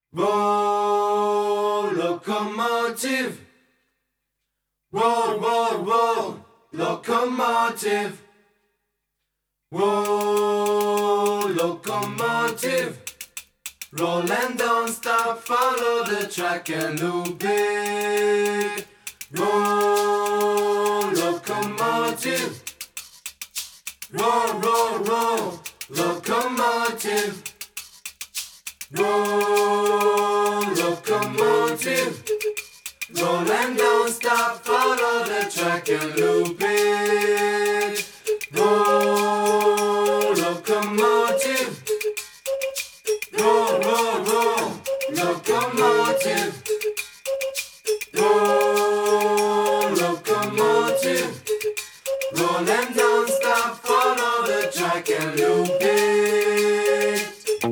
Roll, locomotive. Roll, roll, roll, locomotive. Roll, locomotive. Roll and don't stop, follow the track and loop it. Roll, locomotive. Roll, roll, roll, locomotive. Roll, locomotive. Roll and don't stop, follow the track and loop it. Roll, locomotive. Roll, roll, roll, locomotive. Roll, locomotive. Roll and don't stop, follow the track and loop it.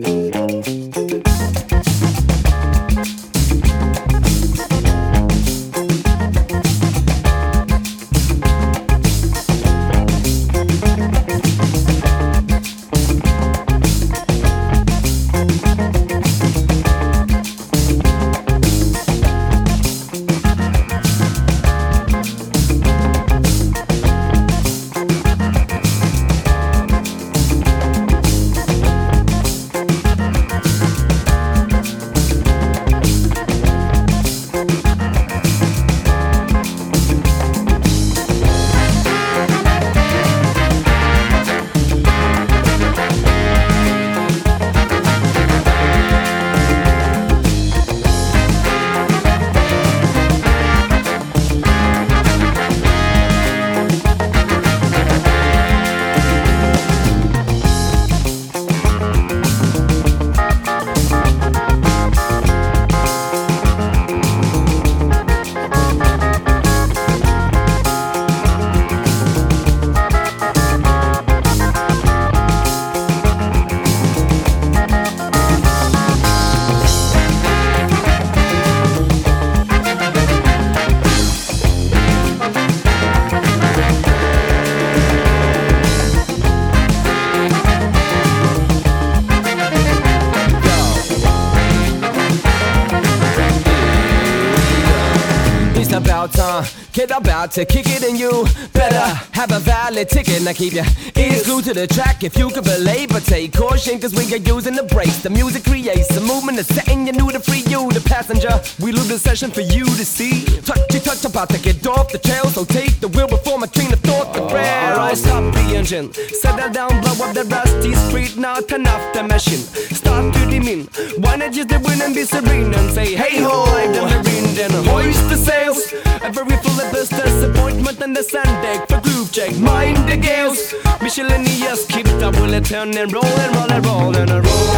About time, kid, about to kick it, and you better have a valid ticket. Now keep your ears glued to the track if you can belabor. Take caution, cause we are using the brakes. The music creates the movement, the setting you knew to free you, the passenger. We leave the session for you to see. Touch, about to get off the trail, so take the wheel before my train of thought the rail. Alright, stop the engine, settle down, blow up the rusty street. Now turn off the machine, start to demean. Why not just the win and be serene and say hey ho, like the marine, then hoist the sails. Every full of this disappointment and the sand deck for groove check. Mind the gales, miscellaneous, keep the bullet turn and roll and roll and roll and a roll.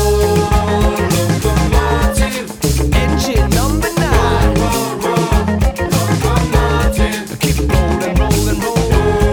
Locomotive. Engine number 9. Roll, roll, locomotive. Keep rolling, rolling, roll.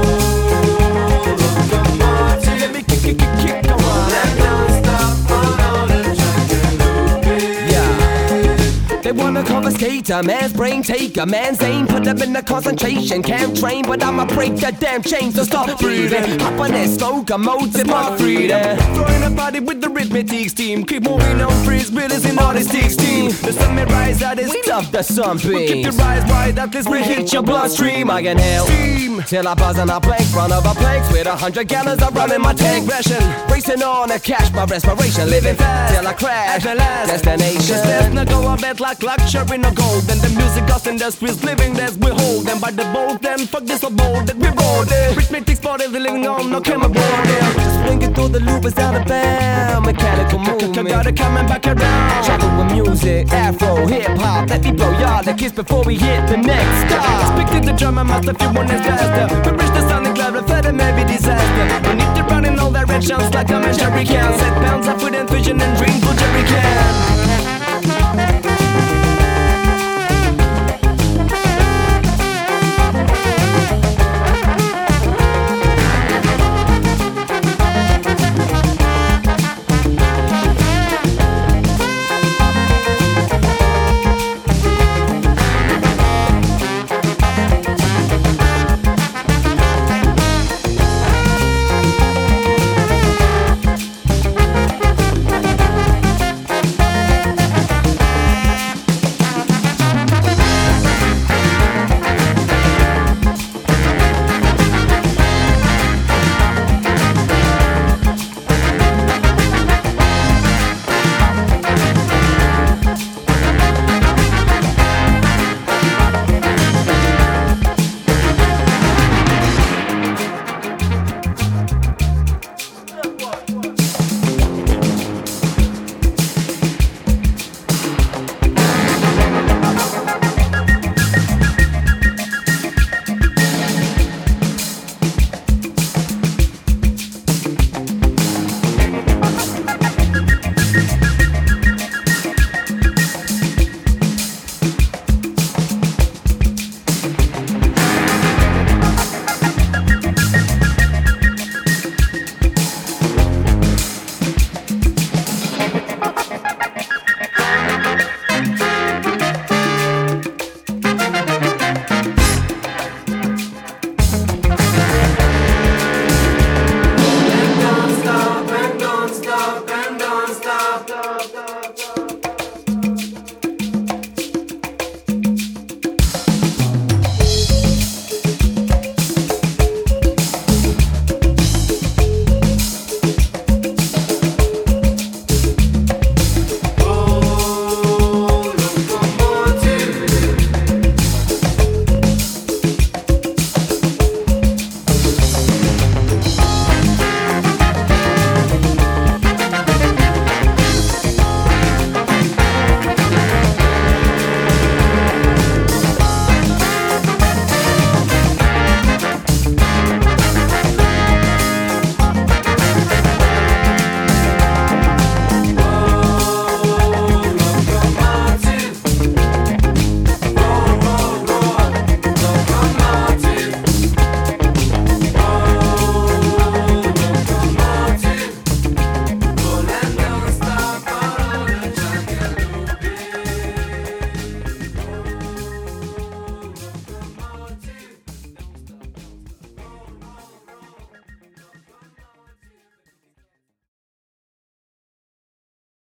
Locomotive. Let me kick on. And don't stop, follow the track and loop it. Yeah. They wanna confiscate a man's brain, take a man's aim, put them in the concentration camp train. But I'ma break that damn chain, so stop breathing. Hop on that locomotive, my freedom. Throwing a body with the rhythmic steam. Keep moving on, freeze, billies in all these 16. The sun rise out, it's tough, the sunbeams. We'll keep your eyes wide out, this will hit your bloodstream. I can hail steam till I buzz on a plank, front of a plank. With 100 gallons, I'm running my tank ration. Racing on a cash by respiration, living fast till I crash. At the last destination, there's no go on bed like luxury, no gold. And the music cost industries living as we hold them by the bold. Then fuck this so bold that we rolled it. Rhythmic spotted living on no camera board. Just swinging through the loop is out of bound. Mechanical movement, gotta coming back around. Travel with music, afro, hip hop. Let me blow y'all the kiss before we hit the next stop. Speak to the drummer master if you want it faster. We reach the sounding cloud, a fed maybe disaster. We need to run in all directions like a measuring can. Set pounds of food and vision and dreams for Jerry can.